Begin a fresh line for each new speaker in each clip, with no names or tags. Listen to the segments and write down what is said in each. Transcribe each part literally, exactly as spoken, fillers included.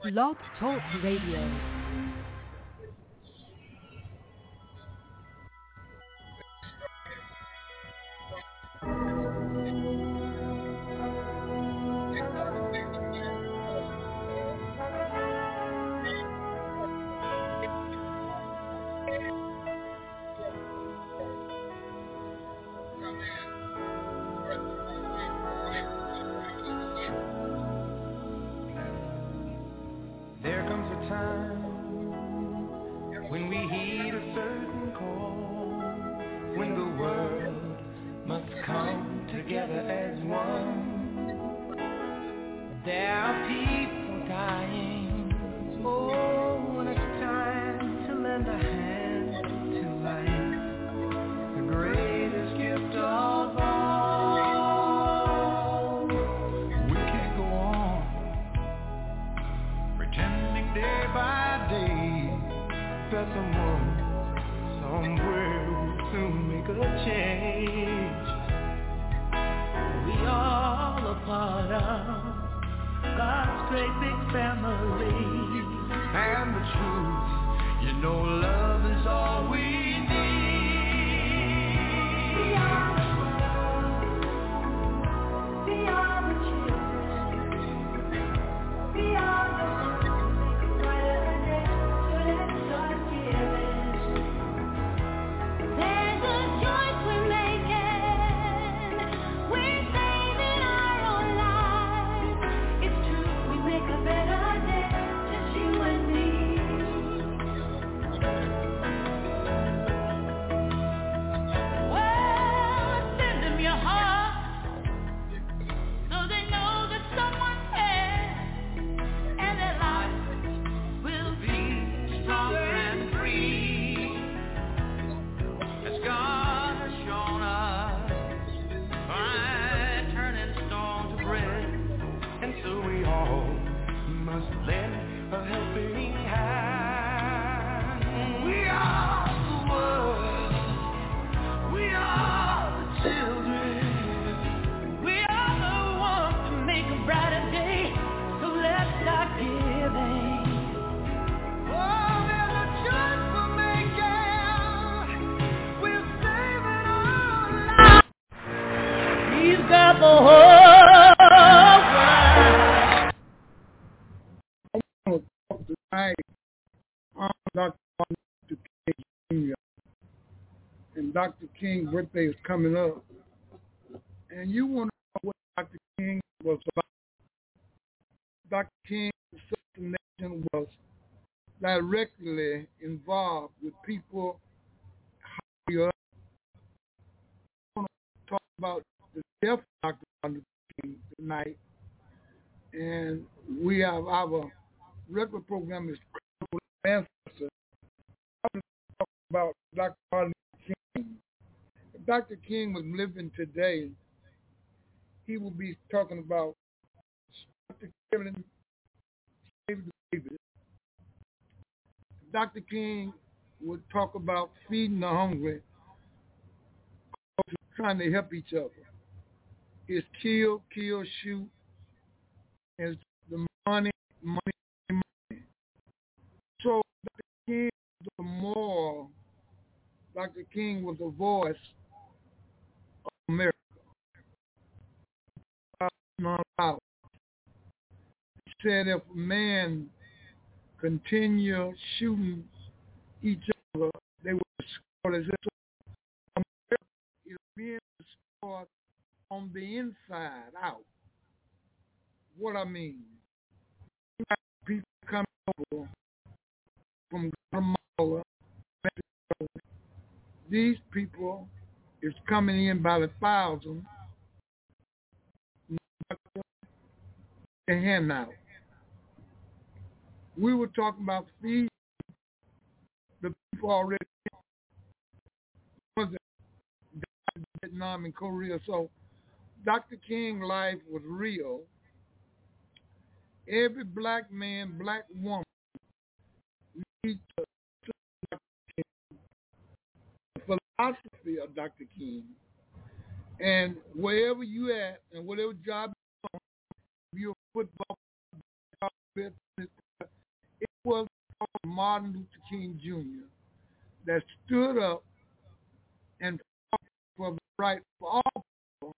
Blog Talk Radio.
Doctor King's birthday is coming up, and you want to know what Doctor King was about. Doctor King's assassination was directly involved with people higher up. I want to talk about the death of Doctor Martin Luther King tonight, and we have our regular program is Critical Ancestor. I want to talk about Doctor Martin If Doctor King was living today, he would be talking about Doctor Killing, Save the Baby. Doctor King would talk about feeding the hungry, trying to help each other. It's kill, kill, shoot, and the money, money, money. So Doctor King was the moral. Doctor King was the voice of America. Not allowed. He said if man continue shooting each other, they will destroy as America is being destroyed on the inside out. What I mean, people coming over from Guatemala, Mexico. These people is coming in by the thousand. A handout. We were talking about feeding the people already in Vietnam and Korea. So Doctor King's life was real. Every black man, black woman needs to Doctor King, the philosophy of Doctor King. And wherever you at and whatever job you're a football, was Martin Luther King Junior that stood up and fought for the right for all people,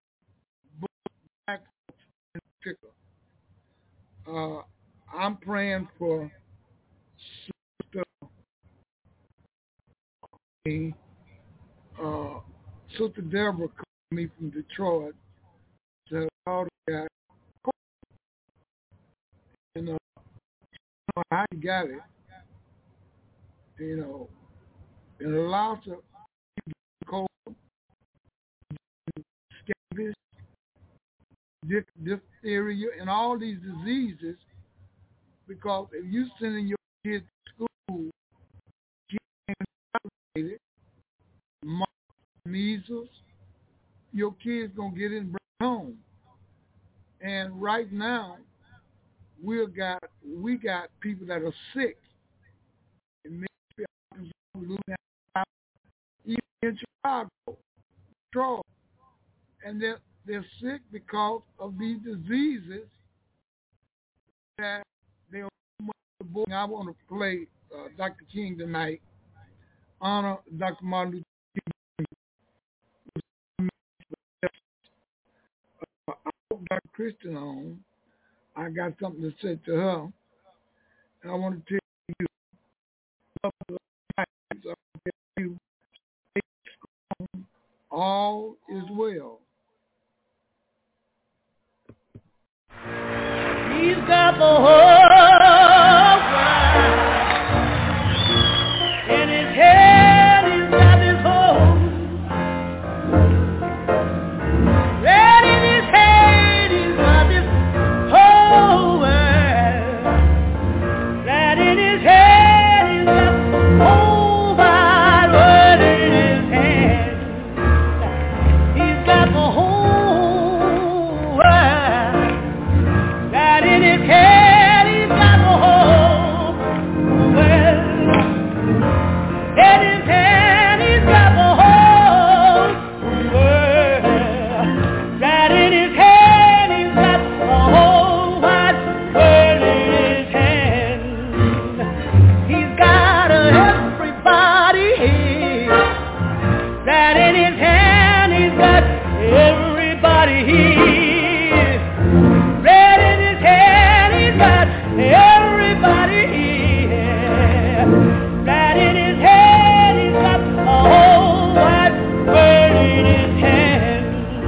black in particular. Uh, I'm praying for Sister uh, Sister Deborah called me from Detroit. Said, "Oh, guy, and uh, I don't know how you got it, you know, and a lot of cold, scabies, diphtheria, and all these diseases. Because if you sending your kids to school, vaccinated, measles, your kids gonna get it and bring it home. And right now, we got we got people that are sick in Mississippi, Louisiana, even in Chicago, Detroit, and they're they're sick because of these diseases that they are. I want to play uh, Doctor King tonight. Honor Doctor Martin Luther King. Uh, I hope Doctor Christian on. I got something to say to her. And I want to tell you, I want to tell you, all is well.
He's got the whole in his head, he's got his home. Right in his head, he's got his whole world. Right in his head, he's got the whole wide world in his hand. He's got the whole world. Right in his head, he's got the whole world. In his hand, he's got the whole world. Right in his hand, he's got the whole wide world in his hand. He's got everybody here. Right in his hand, he's got everybody here. Right in his hand, he's got everybody here. Right in his hand, he's got the whole wide world in his hand.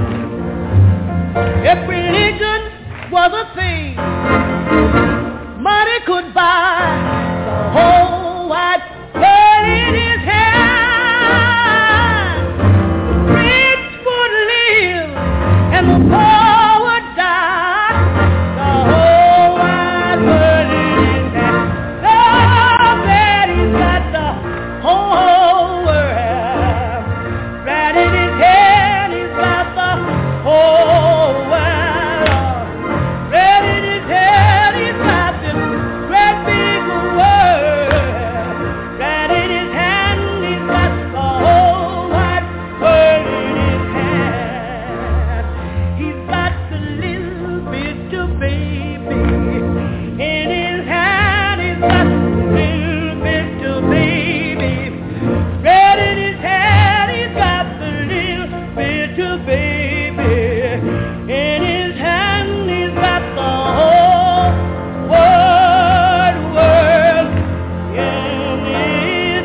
If religion was a thing money could buy, the whole wide world in his hand. The rich would live and the poor would die. The whole wide world in his hand. So glad he's got the whole world. Right in his hand, he's got the whole world. Right in his hand, he's got this great big world. Right in his hand, he's got the whole wide world in his hand. He's got the little bitty baby in his hand. He's got the little bitty baby. Right in his hand, he's got the little bitty baby. In his hand, he's got the whole wide world in his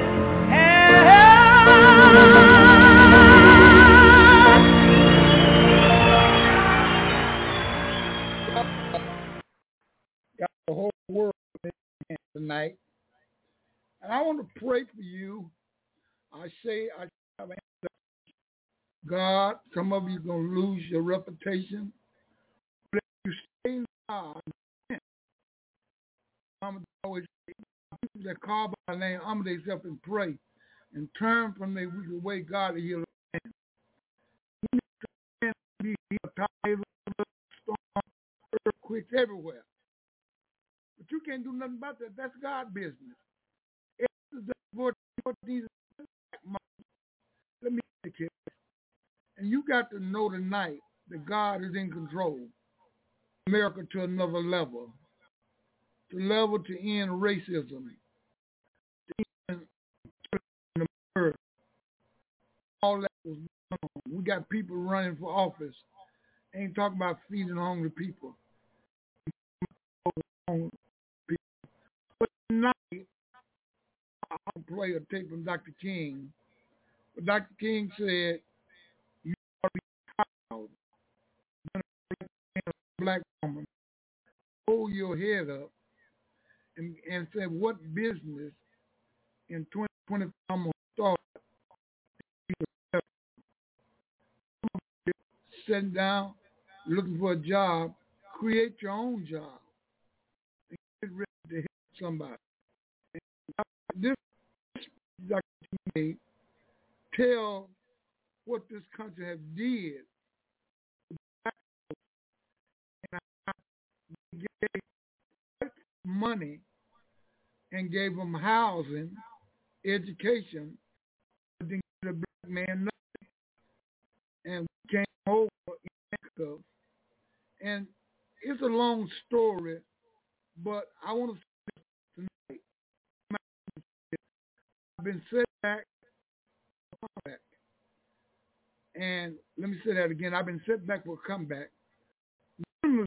hand.
Got the whole world in your hands tonight. And I want to pray for you. I say, I have answered. God, some of you are going to lose your reputation. But if you stay in God, I'm always say, people that call by my name, humble themselves and pray and turn from their wicked way. God will heal the land. You need to be healed, tornadoes, storms, earthquakes everywhere. But you can't do nothing about that. That's God's business. Let me take it. And you got to know tonight that God is in control. America to another level. to level to end racism. To end the earth. All that was going on. We got people running for office. Ain't talking about feeding hungry people. But tonight, I'll play a tape from Doctor King. But Doctor King said, you ought to be proud. A black woman, hold your head up and, and say, what business in twenty twenty-five I'm going to start? Sitting down, looking for a job, create your own job. And get ready to help somebody. And this Doctor King tell what this country has did. And I gave money and gave them housing, education, but didn't give the black man nothing. And we came over in Mexico. And it's a long story, but I want to say this tonight. I've been set back, back. And let me say that again. I've been set back for a comeback. Been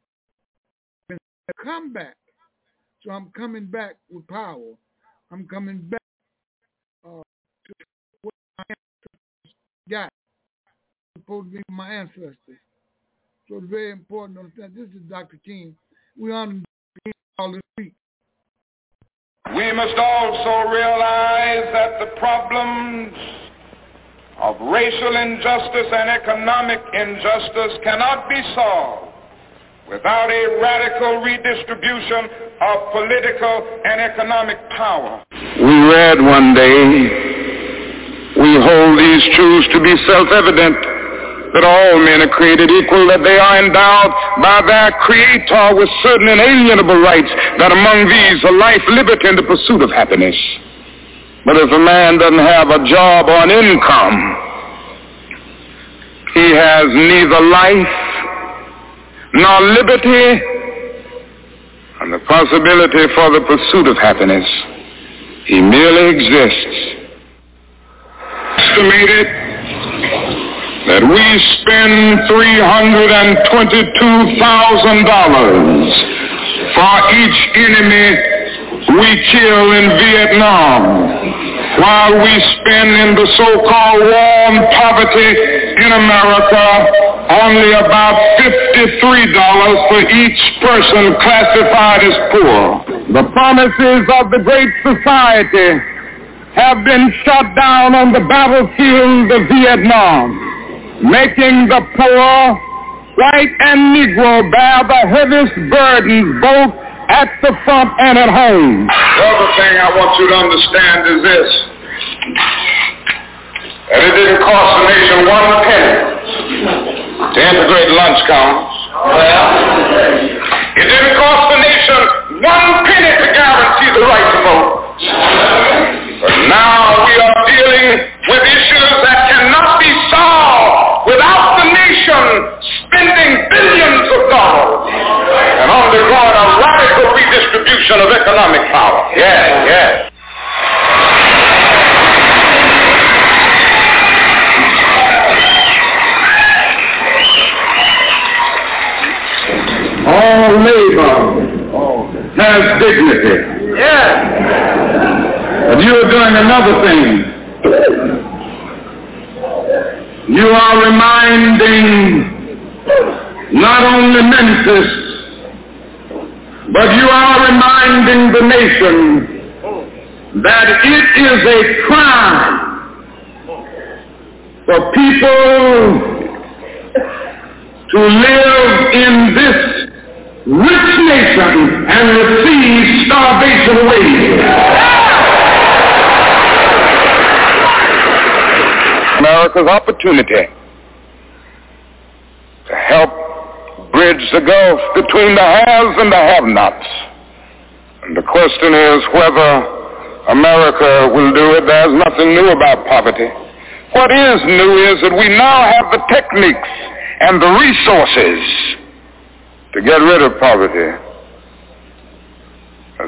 a comeback. So I'm coming back with power. I'm coming back uh, to what my ancestors got. Supposed to be my ancestors. So it's very important to understand. This is Doctor King. We honor him all this week.
We must also realize that the problems of racial injustice and economic injustice cannot be solved without a radical redistribution of political and economic power.
We read one day, we hold these truths to be self-evident, that all men are created equal, that they are endowed by their Creator with certain inalienable rights, that among these are life, liberty, and the pursuit of happiness. But if a man doesn't have a job or an income, he has neither life nor liberty and the possibility for the pursuit of happiness. He merely exists. Estimated that we spend three hundred twenty-two thousand dollars for each enemy we kill in Vietnam, while we spend in the so-called war on poverty in America only about fifty-three dollars for each person classified as poor. The promises of the Great Society have been shot down on the battlefield of Vietnam, making the poor, white and Negro, bear the heaviest burdens both at the front and at home.
The other thing I want you to understand is this, that it didn't cost the nation one penny to integrate lunch counters. It didn't cost the nation one penny to guarantee the right to vote. But now we are dealing with issues that cannot be solved without the nation spending billions of dollars and undergoing a radical redistribution of economic power. Yes, yes.
All labor has dignity.
Yes.
But you are doing another thing. You are reminding not only Memphis, but you are reminding the nation that it is a crime for people to live in this rich nation and receive starvation wages. America's opportunity to help bridge the gulf between the haves and the have-nots. And the question is whether America will do it. There's nothing new about poverty. What is new is that we now have the techniques and the resources to get rid of poverty.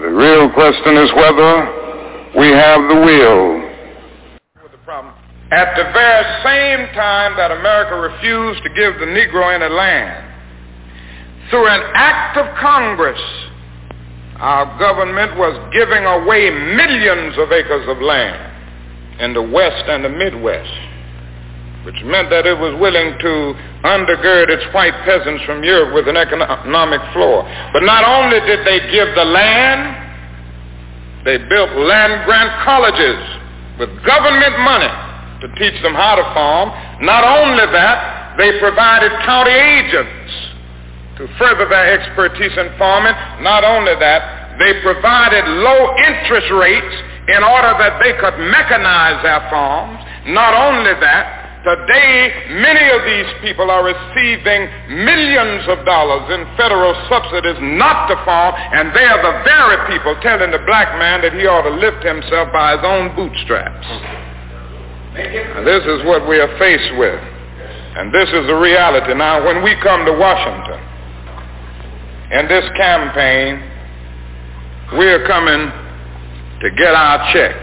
The real question is whether we have the will.
The problem. At the very same time that America refused to give the Negro any land, through an act of Congress, our government was giving away millions of acres of land in the West and the Midwest, which meant that it was willing to undergird its white peasants from Europe with an economic floor. But not only did they give the land, they built land grant colleges with government money to teach them how to farm. Not only that, they provided county agents to further their expertise in farming. Not only that, they provided low interest rates in order that they could mechanize their farms. Not only that, today, many of these people are receiving millions of dollars in federal subsidies not to farm, and they are the very people telling the black man that he ought to lift himself by his own bootstraps. And this is what we are faced with, and this is the reality. Now, when we come to Washington in this campaign, we are coming to get our check.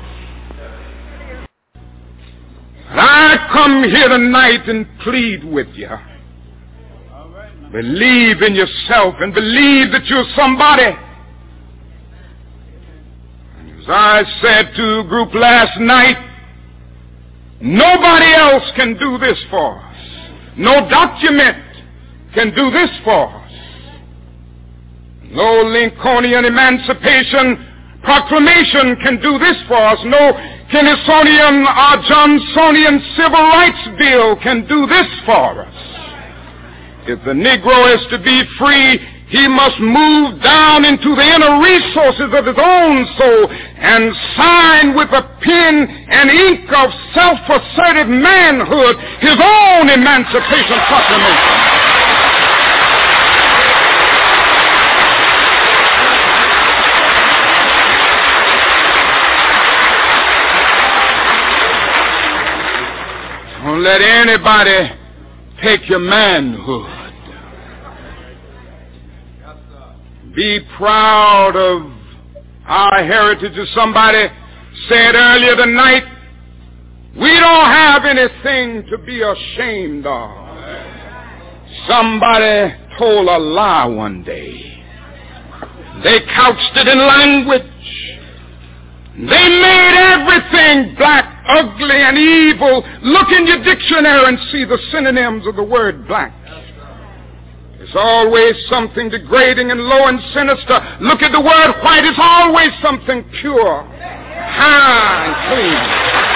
I come here tonight and plead with you. Believe in yourself and believe that you're somebody. As I said to a group last night, nobody else can do this for us. No document can do this for us. No Lincolnian Emancipation Proclamation can do this for us. No Kennysonian or Johnsonian Civil Rights Bill can do this for us. If the Negro is to be free, he must move down into the inner resources of his own soul and sign with a pen and ink of self-assertive manhood his own Emancipation Proclamation. Don't let anybody take your manhood. Be proud of our heritage. As somebody said earlier tonight, we don't have anything to be ashamed of. Somebody told a lie one day. They couched it in language. They made everything black, ugly, and evil. Look in your dictionary and see the synonyms of the word black. There's always something degrading and low and sinister. Look at the word white. It's always something pure, high, and clean.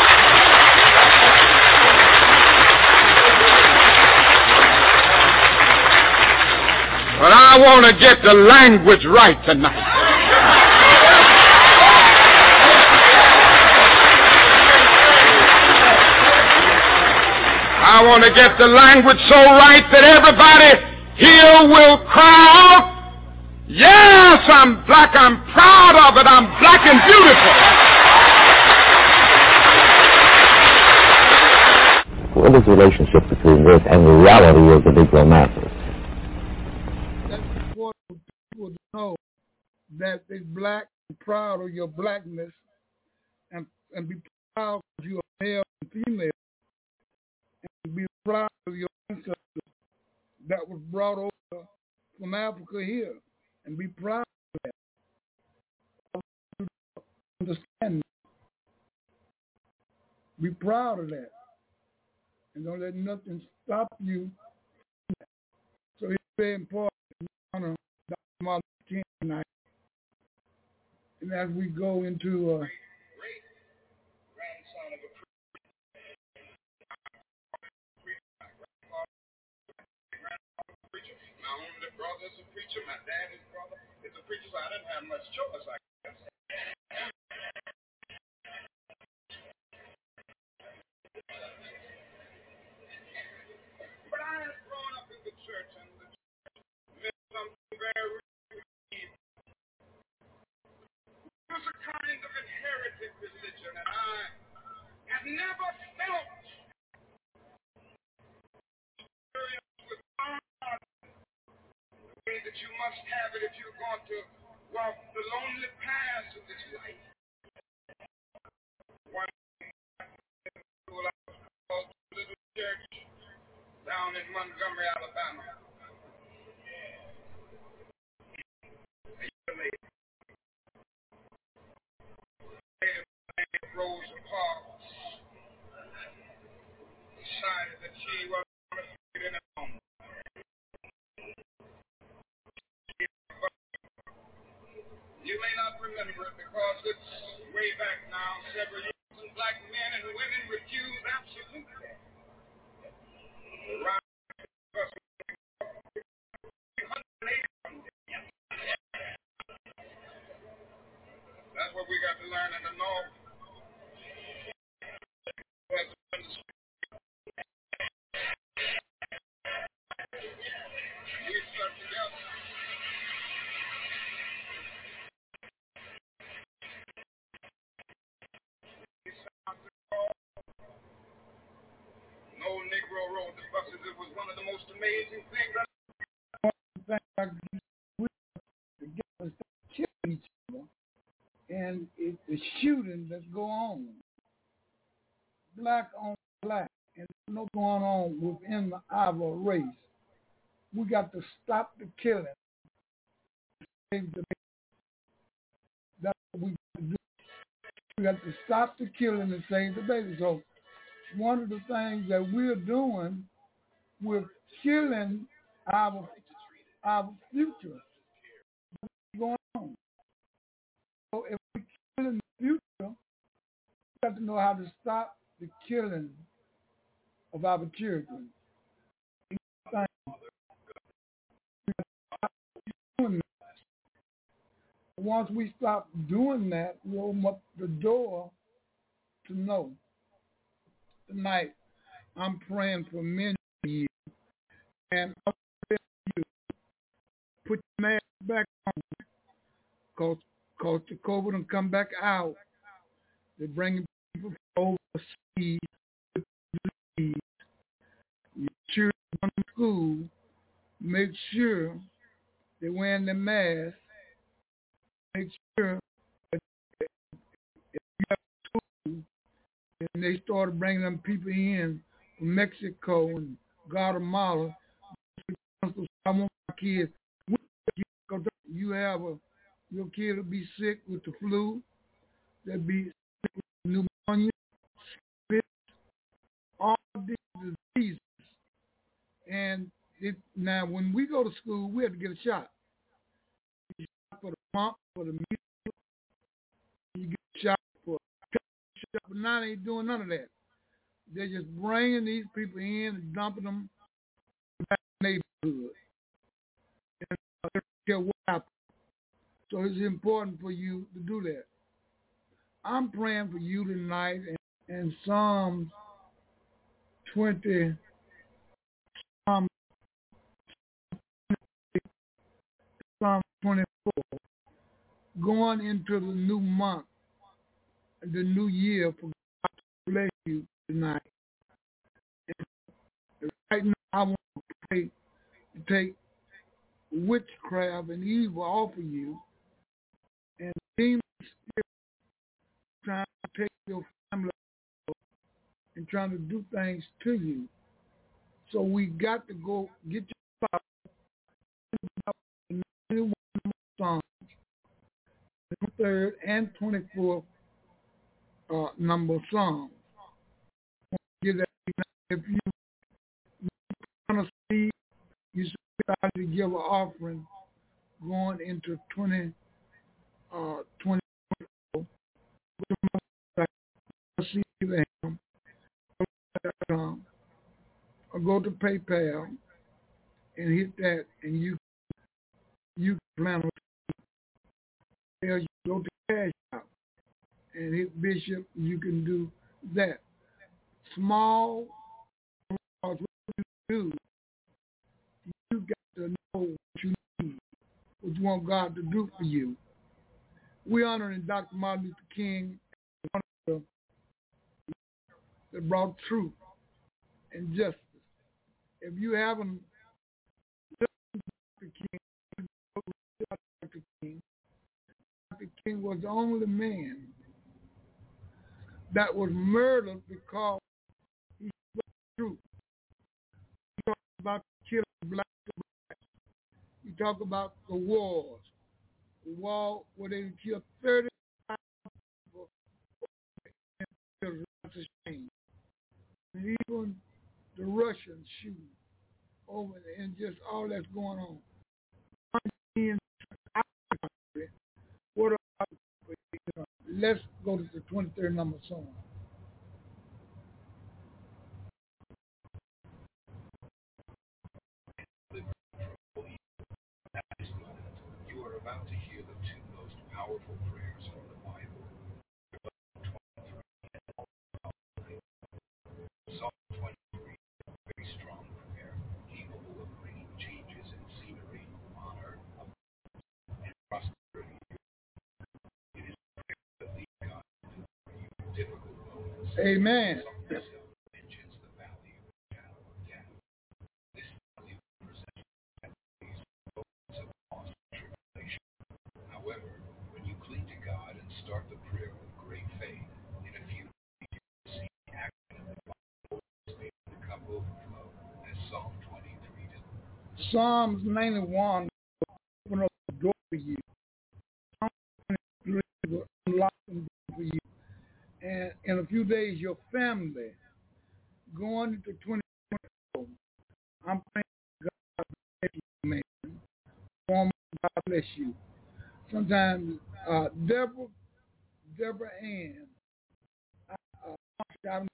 But I want to get the language right tonight. I want to get the language so right that everybody here will cry out, yes, I'm black, I'm proud of it, I'm black and beautiful.
What is the relationship between this and the reality of the Negro masses?
That's important for people to know that they're black and proud of your blackness and, and be proud of your male and female. Be proud of your ancestors that was brought over from Africa here, and be proud of that. Understand that. Be proud of that, and don't let nothing stop you from that. So it's very important to honor Doctor Martin Luther King tonight, and as we go into uh,
brother's a preacher, my daddy's brother is a preacher, so I didn't have much choice, I guess. But I had grown up in the church, and the church meant something very real. It was a kind of inherited religion, and I had never felt experience with God that you must have it if you're going to walk the lonely You may not remember it because it's way back now, several years, and black men and women refuse absolutely. That's what we got to learn in the North. We stuck together. No Negro rode the buses. It was one of the most amazing things.
And it's the shooting that's going on, black on black, and there's no going on within the our race. We got to stop the killing. Save the baby. That's what we got to do. We got to stop the killing and save the baby. So one of the things that we're doing, we're killing our our future. What's going on? So if we kill in the future, we got to know how to stop the killing of our children. Once we stop doing that, we open up the door to know. Tonight, I'm praying for many of you, and I'm praying for you. Put your mask back on, because Cause the COVID and come back out. They're bringing people from overseas with disease. Your children come to school, make sure they're wearing their mask. Make sure that if you have school and they started bringing them people in from Mexico and Guatemala, I want my kids, you have a Your kid will be sick with the flu. They'll be sick with pneumonia, spit, all these diseases. And it, now, when we go to school, we have to get a shot. You get a shot for the mumps, for the measles. You get a shot for a shot, but now they ain't doing none of that. They're just bringing these people in and dumping them back in the neighborhood. And I don't care what happens. So it's important for you to do that. I'm praying for you tonight in, in Psalms twenty, Psalm, Psalm twenty-four, going into the new month, the new year, for God to bless you tonight. And right now, I want to pray to take witchcraft and evil off of you. And demon spirit trying to take your family and trying to do things to you. So we got to go get your Bible, ninety-one Psalms, twenty-third and twenty-fourth uh, number Psalms. Get that. If you want to see, you should to give an offering going into twenty. Uh, twenty or go to PayPal and hit that, and you you plan on you go to Cash App and hit Bishop. You can do that. Small, what you do, you got to know what you need, what you want God to do for you. We're honoring Doctor Martin Luther King, one of the that brought truth and justice. If you haven't listened to Doctor King, Doctor King, Doctor King was the only man that was murdered because he spoke the truth. He talked about killing black and black. He talked about the wars. The war where they killed thirty-five people. That's a shame. And even the Russians shooting over there and just all that's going on. In our country, where let's go to the twenty-third number song.
You are about to hear the two most powerful prayers from the Bible. Psalm twenty-three, a very strong prayer, capable of bringing changes in scenery, honor, and prosperity. It is a prayer that leads God to you difficult moments.
Amen.
Mentions the valley of the shadow of death. This valley represents these moments of loss and tribulation. However, when you cling to God and start the prayer with great faith, in a few days you will see the action of the Bible make the cup overflow, as Psalm twenty-three does.
Psalms ninety-one will open up the door for you. Psalm twenty-three will unlock the door for you. And in a few days, your family going into twenty twenty-four. I'm praying God bless you, man. Woman, God bless you. Sometimes, uh, Deborah, Deborah Ann, I, uh, I've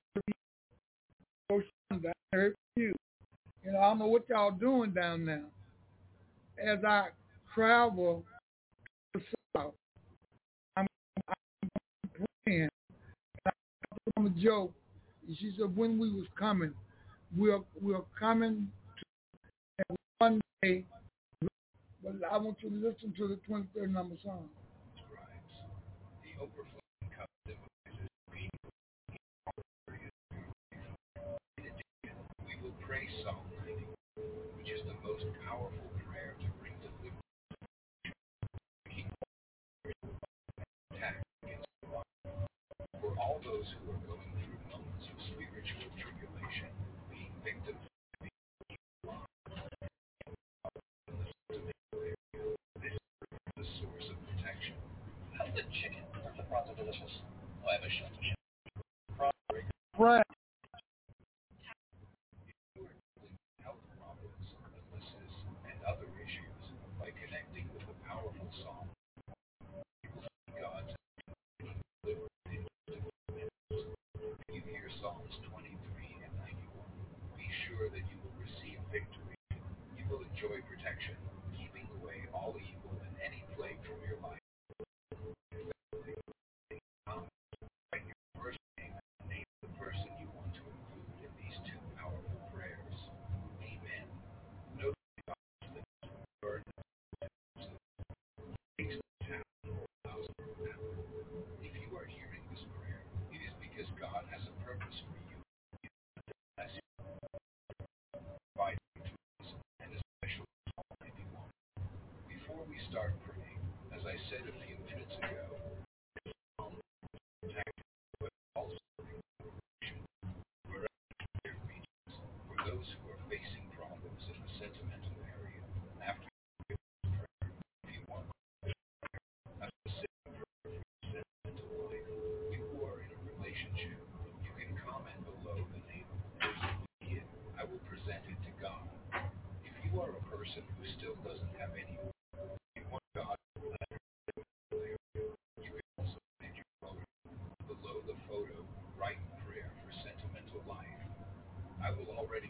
heard you. You know, I don't know what y'all doing down there. As I travel to the south, I'm, I'm praying. I told them a joke. She said, when we was coming, we're we're coming to and one day. But I want you to listen to the twenty-third number song.
Scribes. The overflowing cup symbolizes being in addition, we will pray Psalm ninety, which is the most powerful prayer to bring deliverance, keep attack against the body. For all those who are going through moments of spiritual tribulation, being victims of the source of protection. How's the chicken? The prawns are delicious. Oh, I have a chef.
Pray.
You are dealing with health problems, illnesses, and other issues by connecting with the powerful psalm. You will see God's deliverance in just a few minutes. You hear Psalms twenty-three and ninety-one. Be sure that you will receive victory. You will enjoy protection, keeping away all evil and any plague from your life. Write your first name and name the person you want to include in these two powerful prayers. Amen. Note the gospel burn takes the town or thousand pounds. If you are hearing this prayer, it is because God has a purpose for you. As you provide victories and especially Psalm ninety-one. Before we start praying, as I said a few minutes ago, Psalm protected, but also protection wherever there reaches. For those who are facing problems in the sentimental area, after you give this prayer, if you want a specific prayer for your sentimental life, you who are in a relationship, you can comment below the name of the person you need. I will present it to God. If you are a person who still doesn't have anyone, you want God to let her there, you can also send your photo. Below the photo, write prayer for sentimental life. I will already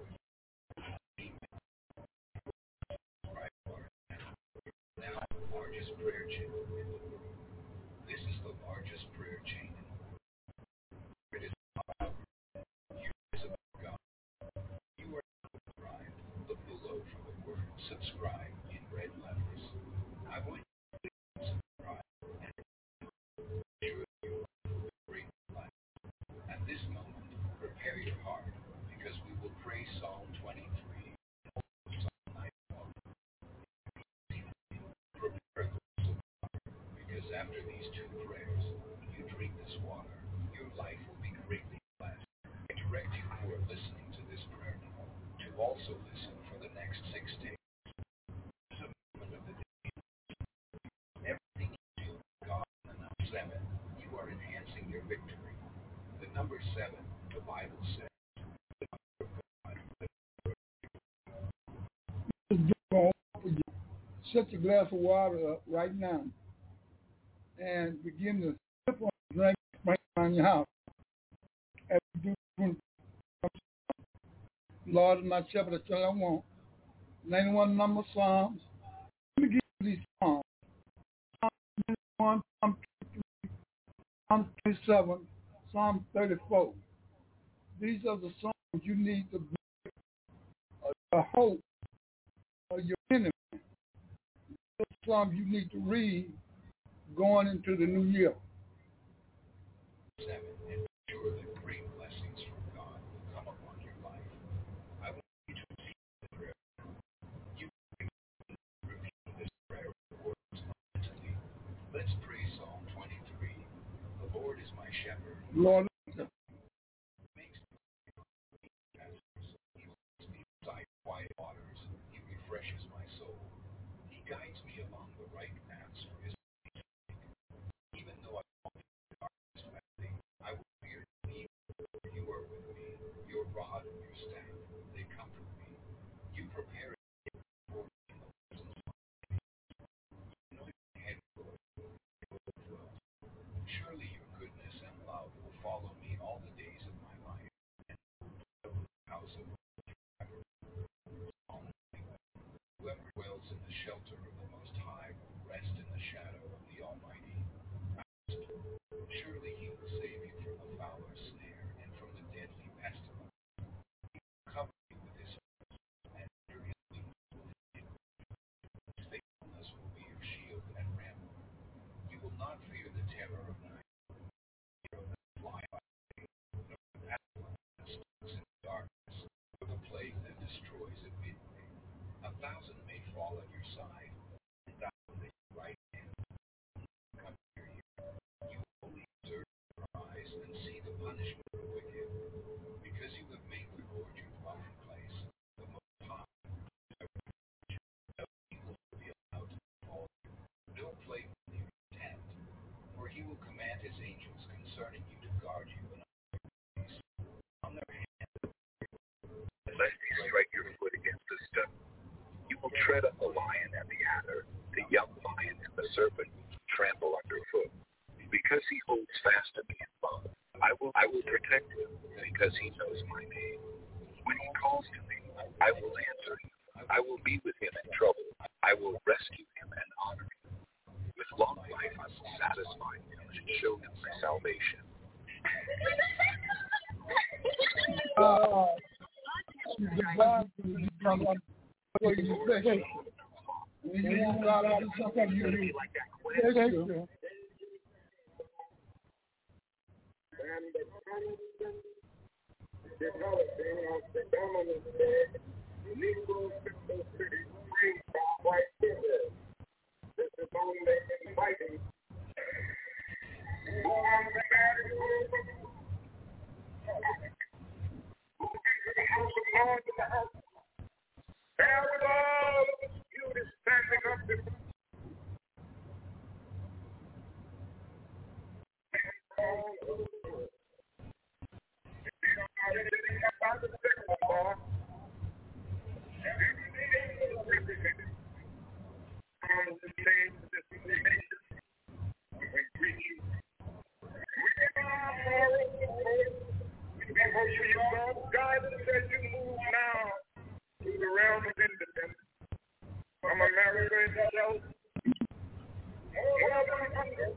now the largest prayer chain in the world. This is the largest prayer chain in the world. It is about you, it is about God. You are subscribed. Look below for the word subscribe in red letters. I want you to subscribe and ensure you are great life. At this moment, prepare your heart because we will pray Psalm twenty-three and also Psalm ninety-one. Prepare those of water because after these two prayers, when you drink this water, your life will be greatly blessed. I direct you who are listening to this prayer now to also listen for the next six days. This is a moment of the day. Everything you do, God, and the number seven, you are enhancing your victory. The number seven, the Bible says, the number of God.
Set your glass of water up right now and begin to sip Drink right around your house. As you do, Lord is my shepherd, that's all I want. ninety-one number Psalms. Let me give you these Psalms. Psalm twenty-one, Psalm twenty-three, Psalm twenty-seven, Psalm thirty-four. These are the songs you need to break uh, the hope of your enemy. These are the Psalms you need to read going into the new year.
Seven, and sure that great blessings from God will come upon your life. I want you to repeat the prayer. You can repeat this prayer words mentally. Let's pray Psalm twenty-three. The Lord is my shepherd.
Lord,
Makes me pastures. He leads me beside quiet waters. He refreshes my soul. He guides me along the right paths for his name's sake. Even though I walk through the darkest valley, I will fear no evil, for you are with me. Your rod and your staff, they comfort me. You prepare a table before me in the presence of my enemies. You anoint my head with oil. Surely your goodness and love will follow me all the days of my life, and I will dwell in the house of the Lord forever. Psalm ninety-one. Whoever dwells in the shelter of the Most High will rest in the shadow of the Almighty. Surely he will save you from the fowler's snare and from the deadly pestilence. He will cover you with his feathers, and under his wings will hide you. His faithfulness will be your shield and rampart. You will not fear the terror of night, nor the fly by day, nor the pestilence that stalks in the darkness, nor the plague that destroys at midday. A thousand may fall at your side, and a thousand at your right hand. Come near you. You will only observe your eyes and see the punishment of the wicked. Because you have made the Lord your dwelling place, the Most High, no evil will be allowed to befall you, no plague will near your tent. For he will command his angels concerning you to guard you in all your ways. On their hand,
lest you strike your foot against a stone. You will tread on the lion and the adder, the young lion and the serpent you trample underfoot. Because he holds fast to me in love, I will I will protect him, because he knows my name. When he calls to me, I will answer him. I will be with him in trouble. I will rescue him and honor him. With long life I will satisfy him and show him my salvation.
uh, God will come up with you special. When you God out of something you need special.
And the constant developing of the dominant Negro Central City brings from white people. This is only inviting. Who wants to marry who? Moving to the house of God in the house. There with all of the beauty standing up before. About the second bar, on the stage of this nation, we greet you. We are moral support. We hope for your God's guidance as you move now to the realm of independence from America itself. More than one hundred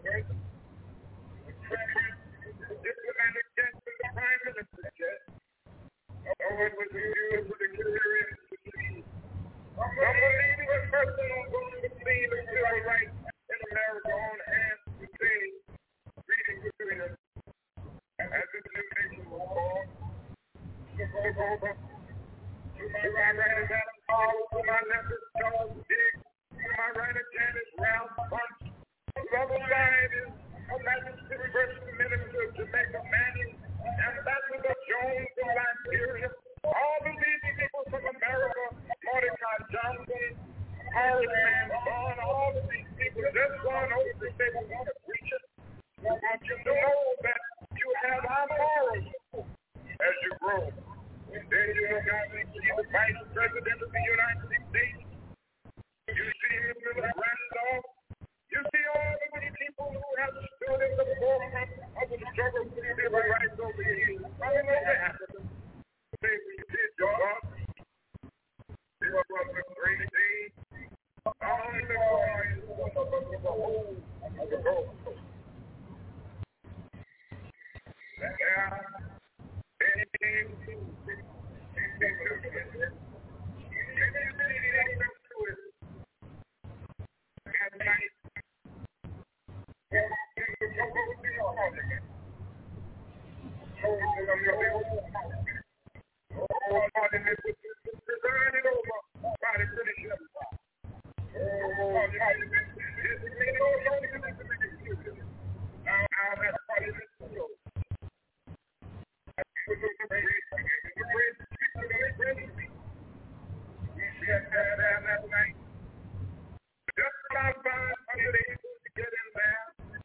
diplomatic guests in the Prime Minister's jet. Oh, it was viewed with a curious disease. From the leading person who's going to see the civil rights in America on hand to say, greetings between us. As this new nation was born, look over. To my right is Adam Paul, to my left is Charles Dick, to my right is Janice Ralph Bunch. To the other side is Her Majesty First Minister of Jamaica Manning, Ambassador Jones from Liberia, all the leading people from America, Mordecai Johnson, Horace Mann, all of these people just gone over to say we want to preach it. We want you to know that you have our morals as you grow. And then you look out and see the Vice President of the United States. You see Mister Randolph. You see all of these people who have stood in the forefront
monument. Chosen of your own monument. Oh, monument which is presided over by the British Empire. Oh, monument is made no longer to make excuses. Now, now that monument is yours. We sat there that night. Just about five hundred acres to get in there.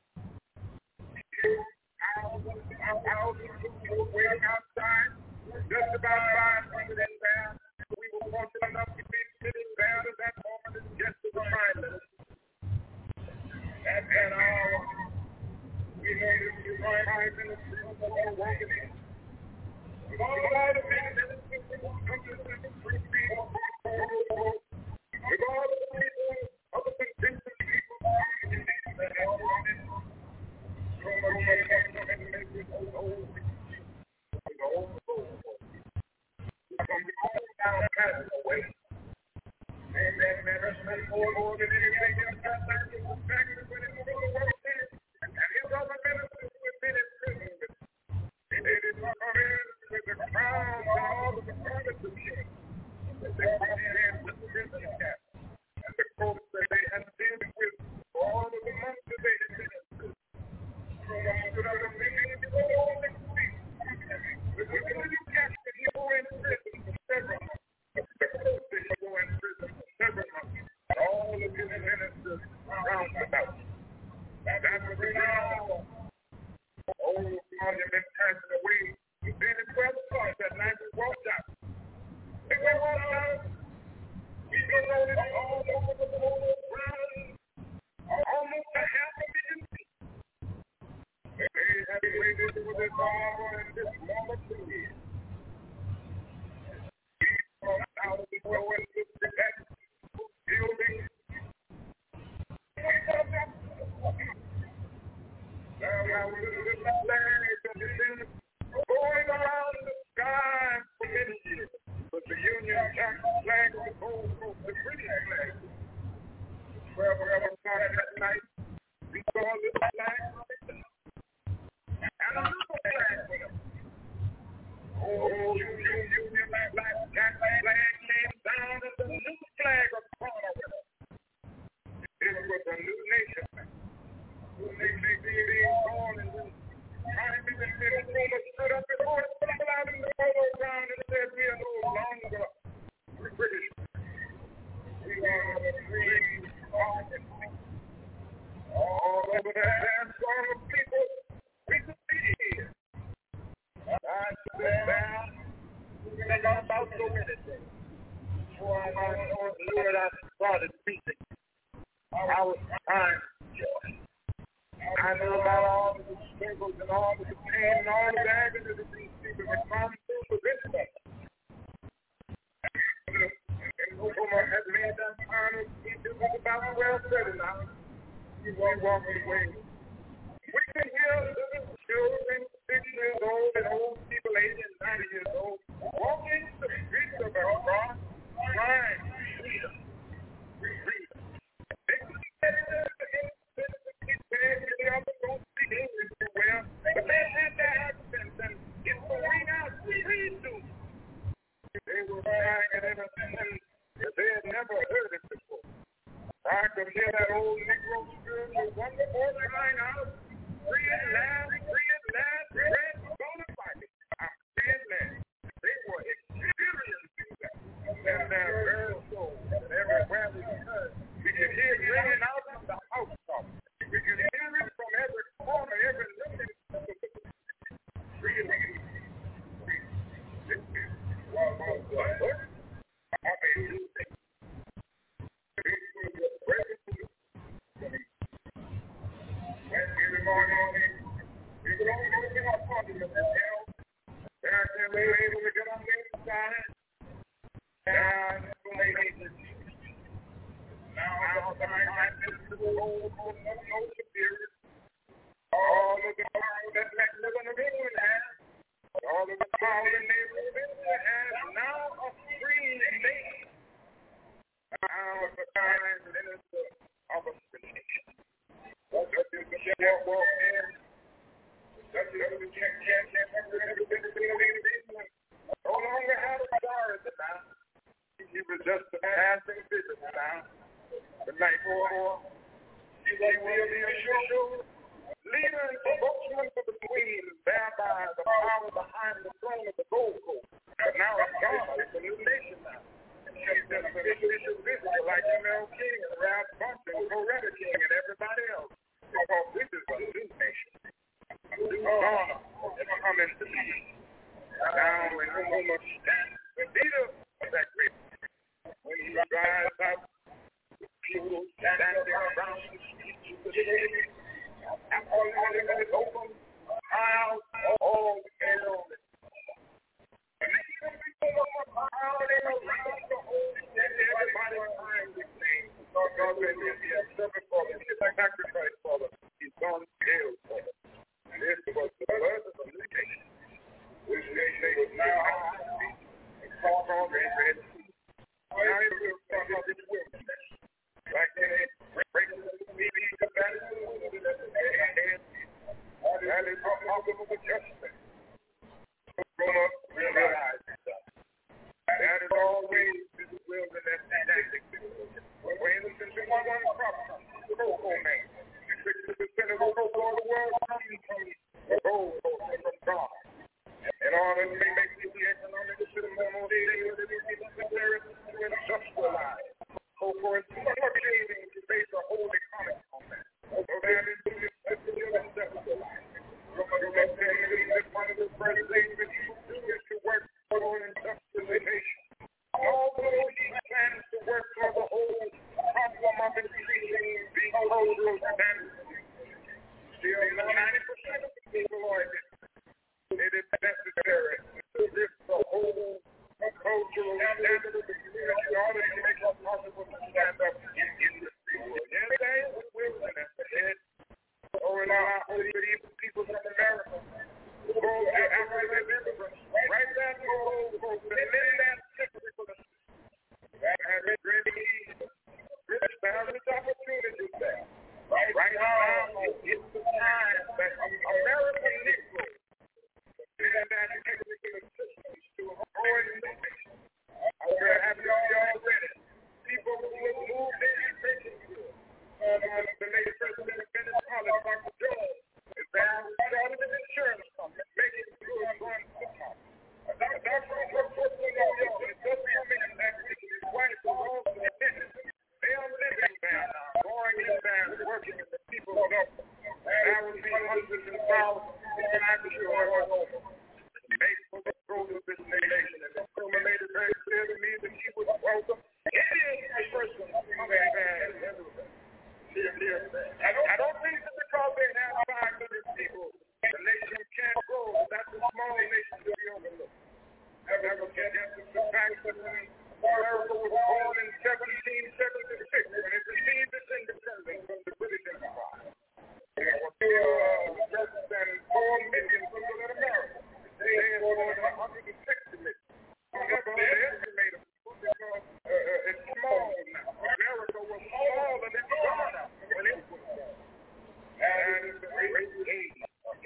Our houses were way outside. Just about five hundred in there. We were fortunate enough to be sitting there at that moment and just to remind us. At that hour, we noticed the right eye ministry of the Lord walking in. With all the men that come to the free people, with all the people, other than different people, that all on it, so much money coming and make it old, with the old soul. From the old down passing away. Amen, man, that's more, more than anything else. That's like the fact that when it was the world there, and his other ministers who had been in prison with him, and they did not come in with the crowns and all of the furniture of him. They brought in with the prison cap. And the court said they had been with all of the months that they had been in prison. So I stood up and said, you know, all the things. But we couldn't catch that he was in prison for several months. The court said he was in prison for several months. And all of his ministers round about. That was an hour. Old monument passing away. Then at twelve o'clock that night we walked out. And we walked out. We were rolling all over the whole ground. Almost a half a million feet. And they had waited for this hour and this moment to hear. We walked out of the door and looked at that building. Now, now, we looked at that flag and then going around the sky for many years. But the Union Jack flag was gold coast, the British flag. Wherever started that night, we saw this flag running down. And another flag went up. Oh, Union, Union Jack Jack flag came down and the new flag of Florida went up. It was a new nation. New nation being born and then time in the middle room stood up before it fell out in the photo ground and said, we are no longer British. We are the free American. All over that dance floor of people, we could be here. I stood down, and I got about so many things. Before I know the Lord, I started speaking. I was crying for joy. I know about all of the struggles and all of the pain and all of the agony that these people have gone through for this day. And Oklahoma has made that final speech. It was about well said now. We walk away. We can hear little children, six years old, and old people, eighty and ninety years old, walking the streets of our cross, crying, freedom, freedom. They can get it in the others don't speak English too well, but they had their accents and it's going out free too. They were crying and innocent and they had never heard it before. I could hear that old Negro spirit with wonderful crying out, free at last, free at last, red bona fide. I'm saying that. They were experiencing that. And their very soul, and everywhere we heard, we could hear it ringing out from the housetop. We can hear it from every corner, every living freely. Well, well, well, I mean, you think every morning, people don't go to our parliament, you know. They're able to get on the inside. And now, the mind is to go over no superior. All of the power that Mexican of England has, all of the power that Navy of England has, now a free nation. Now the prime minister of a free nation. That is the sheriff walked in, No longer had authority now. He was just a passing visitor now. The night before, he was the official leader and spokesman for the Queen, thereby the power behind the throne of the Gold Coast. But now it's gone. It's a new nation now. She's just an official visitor like M L King and Ralph Bunton, Coretta King, and everybody else. Because this is a new nation. A new dawn is coming to be. Now in no more stand. The leader of that great when he drives out, people standing around the streets of the city. And all the is open, miles, all the hell. And then you can be crowding around the whole city, everybody trying to sing. God said, if he has suffered for them, he has sacrificed for them, he's gone to jail for them. And this was the birth of a new nation. Which nation was now and called on the Red Sea. Now it will come up its wilderness. Like in a break of the meeting of that that is possible adjustment. Grown up, realize that. That is always this wilderness tactic. When innocent in one one crop, the cocoa man. Sixty percent of the cocoa in the world comes from the gold coast from God. In order to make the economic system more stable, it is necessary to industrialize. Cocoa is fluctuating to base a whole economy on that. So that is necessary to industrialize. One of the first things that you do is to work for industrialization. Although he plans to work for the whole problem of increasing the cultural standards, still ninety percent of the people are in it. It is necessary to lift the whole cultural standard of the community in order to make it possible to stand up in industry. Yes, there is a wilderness ahead. So in our holy people from America, go to African immigrants, right down to the whole coast, and then that sector for the and it's really easy. British have this opportunity there. Right now, it's the time that American Negroes and that technical assistance to avoid innovation. I'm very happy to see already. People who have moved in and taken good. Um, the late president of Venice College, Doctor Jones, is there started an insurance company, making good funds for the company. Doctor Jones, it doesn't mean that his wife was also a dentist. They are living there now, going in there and working with the people of government. There will be hundreds and thousands, and I'm sure it was over. Make for the growth of this nation, and the woman made it very clear to me that she would welcome any person coming there. I don't, I don't think that because they have five million people, the nation can't grow. That's a small nation to be overlooked. I never forget the fact that America was born in seventeen seventy-six when it received its independence from the British Empire. There were uh, less than four million people in America. They had more than one hundred sixty million. However, they estimated because uh, it's small now. America was small and it's gone now when it was born. And it's a great age.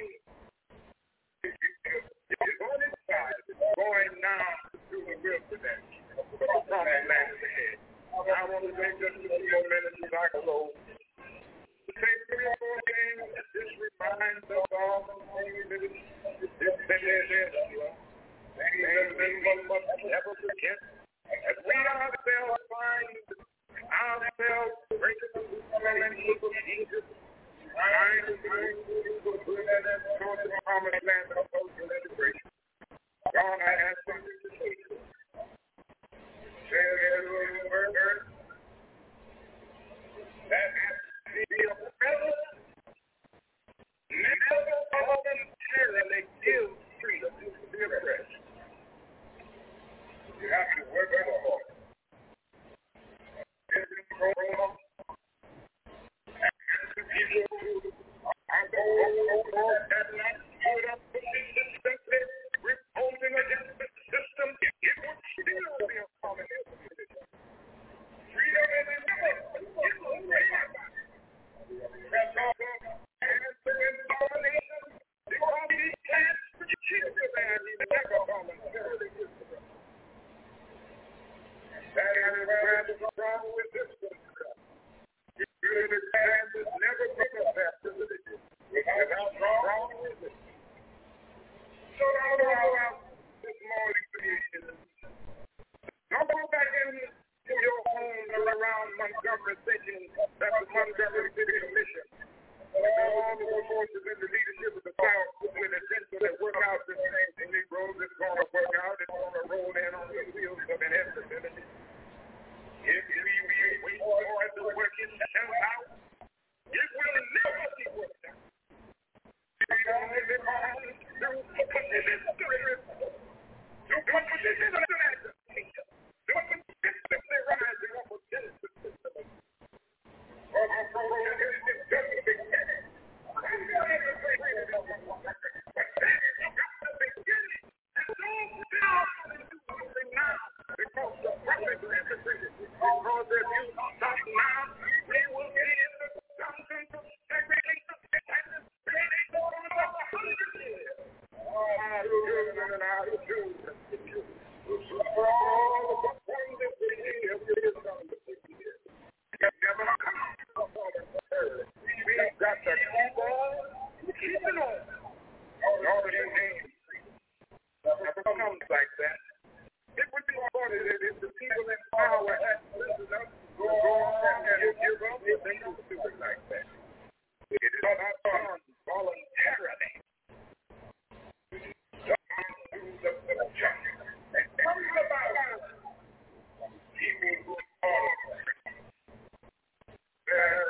It's on its side. It's going now to the wilderness. The promised land is ahead. I want to take just a few more minutes as I close. To take three or four things that this reminds us of things that is essential. Things that one must never forget. As we ourselves find ourselves breaking the covenant of Egypt, trying to bring people to that towards the promised land of cultural integration. God, I have something to say to you. Say it a little word. That has to be a present, never voluntarily give freedom to the oppressed. You have to work on the heart. This is Corona. And the people who are going to that not stood up to all the voices in the leadership of the South with a sense that work out this thing, the Negroes, it's going to work out, it's going to roll in on the wheels of inevitability. If we wait for it to work itself out, it will never be worked out. We only live on to put this in the spirit, to put this in the natural kingdom, to put this in the rising up of Genesis system. Or the program is just a big thing. Because the prophet represented, because if you stop now, we will be in the mountains of segregation and spending over a hundred years. Out of children and out of children. For all of the things that we need, it is on the fifty years. It never comes. We've got to keep on keeping on. All of your names. It comes like that. It would be funny that if the people in power had to listen up, go on and give up, if they don't do it like that. It is not done voluntarily. Done through the church. And tell me about people who are there.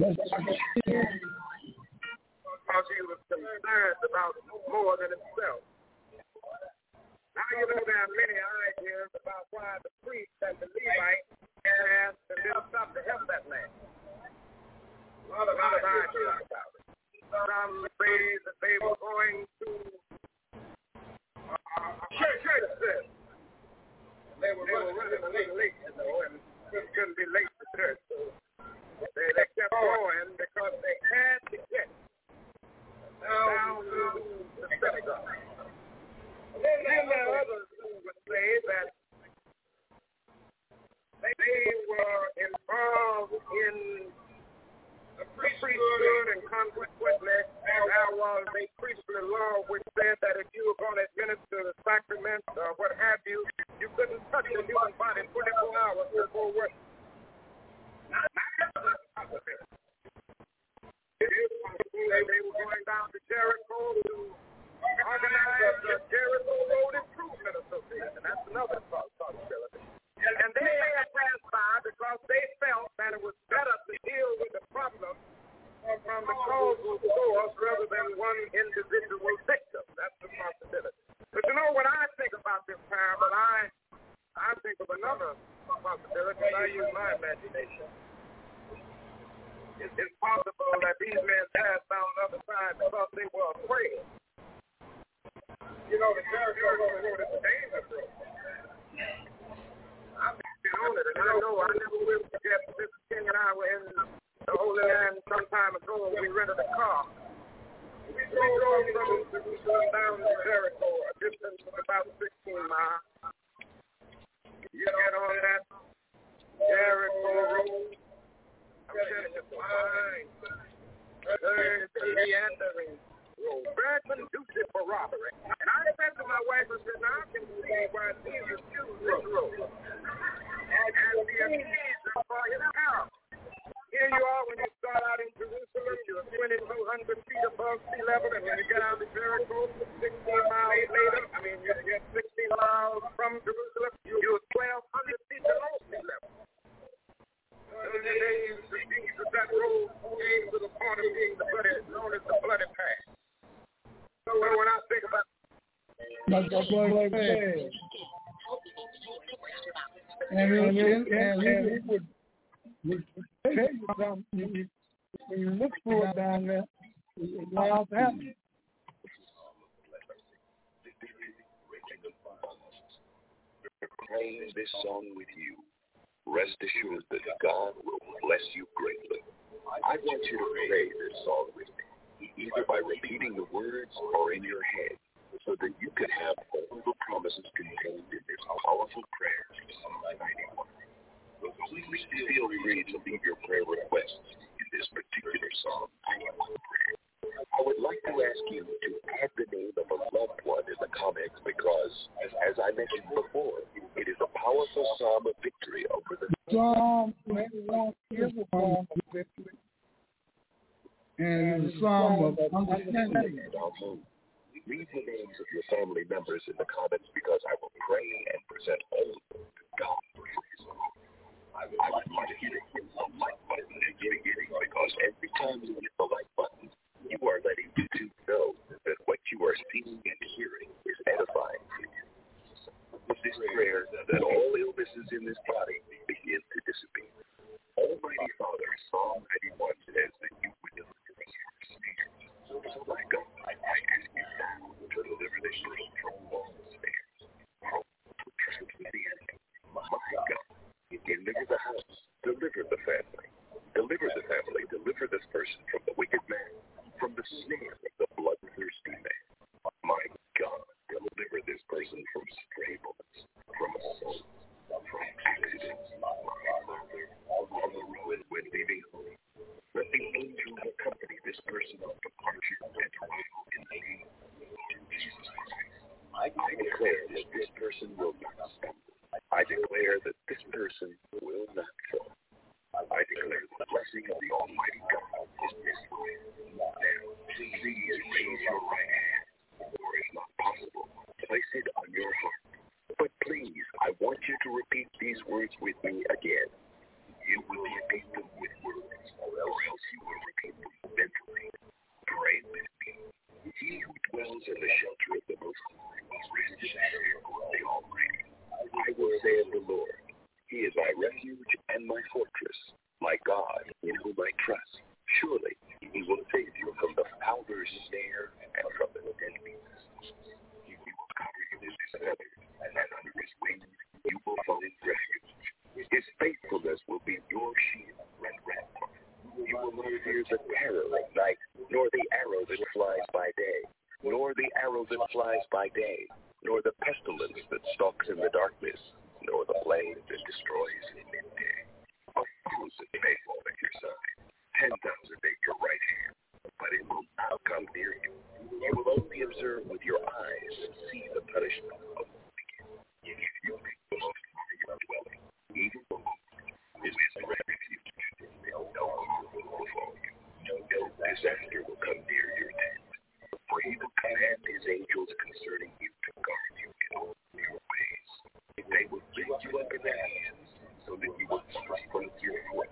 Because he was concerned about more than himself. Now you know there are many ideas about why the priest and the Levite asked the little stuff to help that man. A lot of, lot of ideas about it. Some say that they were going to uh, church service. They were, they were running a little late, you know, and couldn't be late to church. So they, they kept going because they had to get down to the synagogue. And then there are others who would say that they were involved in the priesthood, and consequently there was a priestly law which said that if you were going to administer the sacrament or what have you, you couldn't touch the human body twenty-four hours before work. They were going down to Jericho to organize the Jericho Road Improvement Association. That's another possibility. And they may have passed by because they felt that it was better to deal with the problem from the causal source rather than one individual victim. That's the possibility. But you know what I think about this parable? I I think of another possibility. I use my imagination. It's, it's possible that these men passed down the other side because they were afraid. You know, the Jericho Road is a dangerous road. I've been on it, and I know I never will forget Mister King and I were in the Holy Land some time ago, and we rented a car. We drove from Jerusalem down to Jericho, a distance of about sixteen miles. You get on that Jericho Road, I'm telling you, fine. Very meandering road, very conducive for robbery. And I said to my wife, I said, now I can see why Jesus used this road. And the occasion for his power. Here you are when you start out in Jerusalem, you're twenty-two hundred feet above sea level, and when you get out to Jericho, sixteen miles later, I mean, you get sixteen miles from Jerusalem, you're twelve hundred feet below sea level. In the days, the things of that road came to the point of being the bloody, known as the bloody path. So when I think about
Like the bloody path. And we, and, and we would, would tell you something, you, when you look for it down there, it allows to happen.
Praying this song with you. Rest assured that God will bless you greatly. I want you to pray this song with me, either by repeating the words or in your head, so that you can have all the promises contained in this powerful prayer from Psalm ninety-one. So please feel free to leave your prayer requests in this particular Psalm ninety-one prayer. I would like to ask you to add the name of a loved one in the comments because, as, as I mentioned before, it is a powerful psalm of victory over the
Psalm ninety-one is a psalm of victory. And it's a psalm of understanding.
Leave the names of your family members in the comments because I will pray and present all of them to God for his own. I would like you to hit the like button at the beginning because every time you hit the like button, you are letting YouTube know that what you are seeing and hearing is edifying for you. With this prayer, that all illnesses in this body begin to disappear. Almighty Father, Psalm ninety-one says that you would deliver us from snares. So, my God, I ask you now to deliver this person from all snares, from traps of the enemy. My God, deliver the house, deliver the family, deliver the family, deliver this person from the wicked man, from the snare of the bloodthirsty man. My God, deliver this person from stray bullets, from assaults, from accidents, on the road when leaving home. Let the angel accompany this person on departure and arrival in the name of Jesus Christ. I declare that this person will not stumble. I declare that this person will not fall. I declare the blessing of the Almighty God is this way. Now, please raise your right hand, or if not possible, place it on your heart. But please, I want you to repeat these words with me again. You will repeat them with words, or else you will repeat them mentally. Pray with me. He who dwells in the shelter of the Most High will rest in the shadow of the Almighty. I will say of the Lord, He is my refuge and my fortress, my God in whom I trust. Surely He will save you from the fowler's snare and from the deadly pestilence. He will cover you with His feathers, and under His wings you will find refuge. His faithfulness will be your shield and rampart. You will not fear the terror of night, nor the arrow that flies by day, nor the arrow that flies by day, nor the pestilence that stalks in the darkness, nor the plague that destroys in midday. A thousand may fall at your side, ten thousand at your right hand, but it will not come near you. You will only observe with your eyes and see the punishment of the wicked. If you make the Most High your dwelling, even the Lord is His refuge, no harm will befall you. No disaster will come near your tent. For He will command His angels concerning you to guard you in all your ways. They will lift you up in their hands, so that you will not strike your foot